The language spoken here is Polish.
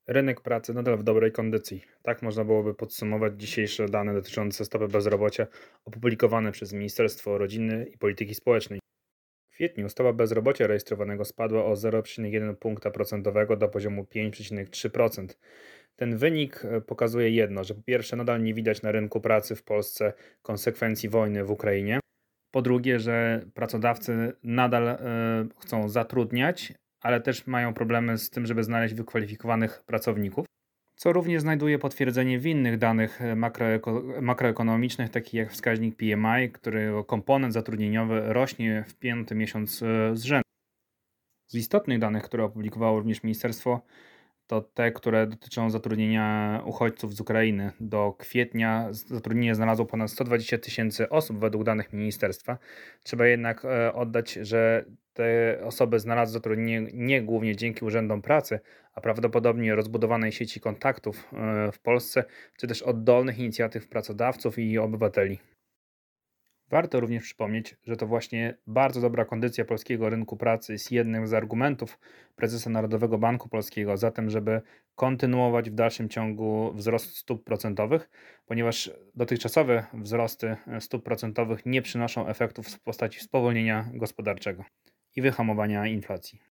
Rynek pracy nadal w dobrej kondycji. Tak można byłoby podsumować dzisiejsze dane dotyczące stopy bezrobocia opublikowane przez Ministerstwo Rodziny i Polityki Społecznej. W kwietniu stopa bezrobocia rejestrowanego spadła o 0,1 punkta procentowego do poziomu 5,3%. Ten wynik pokazuje jedno, że po pierwsze nadal nie widać na rynku pracy w Polsce konsekwencji wojny w Ukrainie. Po drugie, że pracodawcy nadal chcą zatrudniać, ale też mają problemy z tym, żeby znaleźć wykwalifikowanych pracowników, co również znajduje potwierdzenie w innych danych makroekonomicznych, takich jak wskaźnik PMI, którego komponent zatrudnieniowy rośnie w piąty miesiąc z rzędu. Z istotnych danych, które opublikowało również ministerstwo, to te, które dotyczą zatrudnienia uchodźców z Ukrainy. Do kwietnia zatrudnienie znalazło ponad 120 tysięcy osób według danych ministerstwa. Trzeba jednak oddać, że te osoby znalazły zatrudnienie nie głównie dzięki urzędom pracy, a prawdopodobnie rozbudowanej sieci kontaktów w Polsce, czy też oddolnych inicjatyw pracodawców i obywateli. Warto również przypomnieć, że to właśnie bardzo dobra kondycja polskiego rynku pracy jest jednym z argumentów prezesa Narodowego Banku Polskiego za tym, żeby kontynuować w dalszym ciągu wzrost stóp procentowych, ponieważ dotychczasowe wzrosty stóp procentowych nie przynoszą efektów w postaci spowolnienia gospodarczego i wyhamowania inflacji.